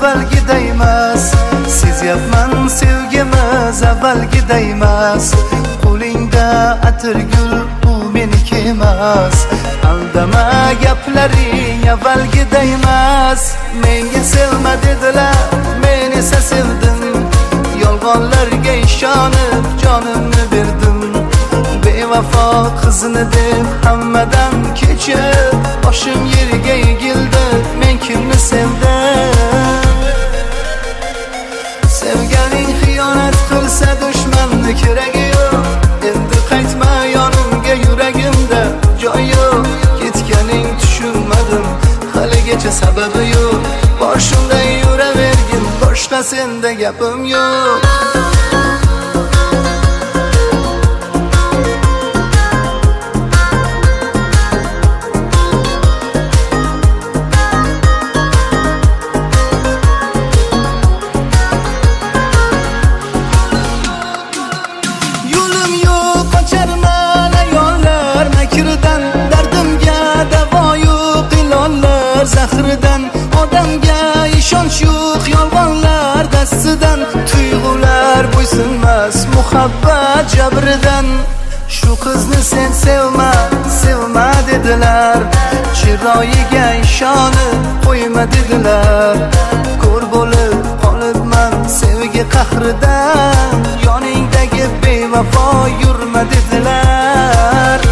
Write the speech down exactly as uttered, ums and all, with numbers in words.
avvalgiday emas. Sezyapman sevgimiz avvalgiday emas. Qo'lingda atirgul u meniki emas. Aldama gaplaring avvalgiday emas. Menga sevma dedilar, men esa sevdim. Yolg'onlarga ishonib jonimni berdim. Bevafo qizni deb hammadan kechib, boshim yerga egildi, men kimni sevdim? Sevganing xiyonat qilsa dushmanni keragi yo'q. Endi qaytma yonimga, yuragimda joy yo'q. Ketganing tushunmadim, haligacha sababi yo'q. Boshimda yuravergin, boshqa senda gapim yo'q. Zahridan odamga ishonch yo'q, yolg'onlar dastidan. Tuyg'ular bo'ysunmas muhabbat jabridan. Shu qizni sen sevma, sevma dedilar. Chiroyiga ishonib qo'yma dedilar. Ko'r bo'lib qolibman sevgi qahridan. Yoningdagi bevafo yurma dedilar.